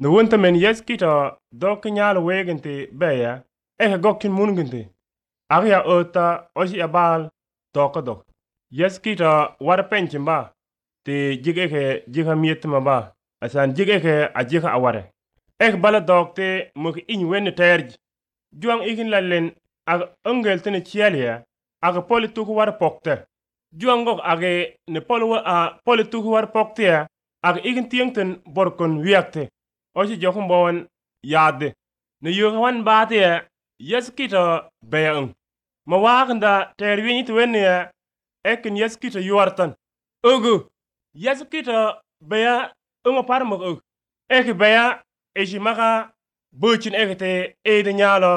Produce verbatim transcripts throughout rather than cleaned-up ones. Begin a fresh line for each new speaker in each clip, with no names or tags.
Ne wonta men yes kita dok nyal wegente beya e gokkin mungente agya ota osi abal dok dok yes kita war penchim ba te jige ke jiga mietma ba asan jige ke ajika aware ek bala dok te muk in wen terj juang ikin lallen ag ungel tene chialia ag polituk war pokte juang gok age ne polwa a polituk war pokte ag ikin tiengten borkon wiakte osi jokun bawon yadde ne yohan baate yes kita beyaung ma wakanda terwini twenne ekin yes kita yuartan ogu yes kita beya unga parmak og ek beya eji maka bochin ekete e de nyalo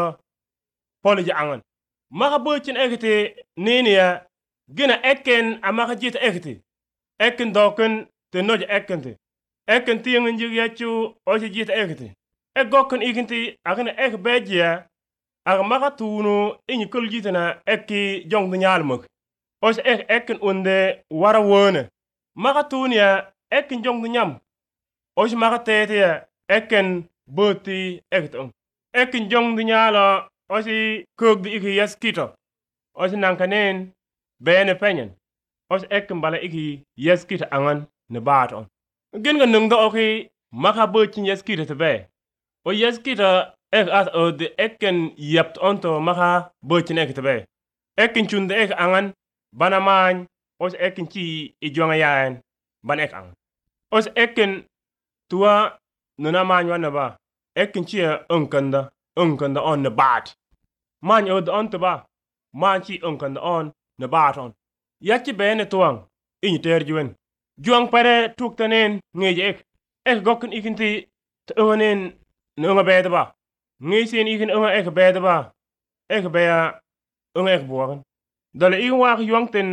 poliji angan maka bochin ekete nenia gina eken amaka jita ekete ekin doken te noj ekente ekin tiang njig yachu oji jita ekete ek gokken ikinti akene ek bejia aga maka tunu inyi kul jitana ekki jong de nyalo mok os ek ekin unde wara wone maka tunia ekin jong de nyam os maka tete eken boti ekton ekin jong de nyalo osi kog de iki yes kito osi nankanen bene penyen os ekin bala iki yes kito angan ne baton gen ga nungda oki maka bochin yes kito te be o yes kito ek as o de eken yapt onto maka bochin ek te be ekin chunde ek angan bana man os ekin chi i jonga yan ban ek angan os ekin tuwa nuna man wana ba ekin chi unkanda unkanda on ne bat man od on to ba man chi unkanda on ne bat on yachi bene tuang in terjuen juang pare tuktanen ngeje ek ek gokin ikinti tuwanen nunga bede ba ngisen ikin unga ek bede ba ek beya unga ek buwagan dala ikin wak yuangten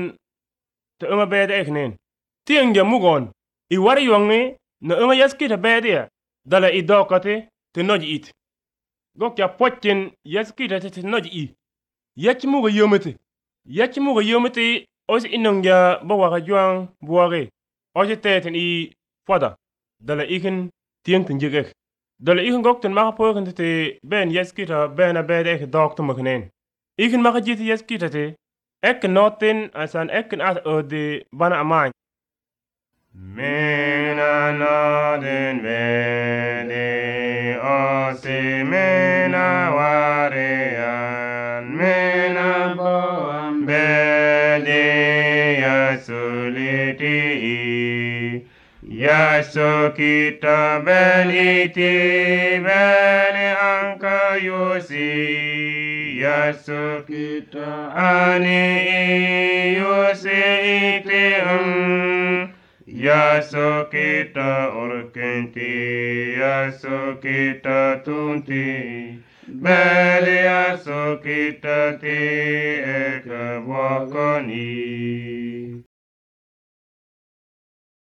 te unga bede ek nen tiang ja mugon i wari yuangi na unga yaskita bede dala i dokate te noji it gok ya pochen yaskita te te noji i yachi muga yomete yachi muga yomete osi inongja bawaka juang buwage osi teten i foda dala ikin tiang ten jigek dala ikin gok ten maka poken te ben yaskita ben a bede ek dokte maknen ikin maka jiti yaskita te ek noten asan ek as ode bana amany
Mena noden vede osi mena warean mena boam vede yasuliti yaso kita ben iti ben angka yusi yaso kita ani yusi iti um Yaso kita orkenti, yaso kita tunti, beli yaso kita ti ekabwakoni.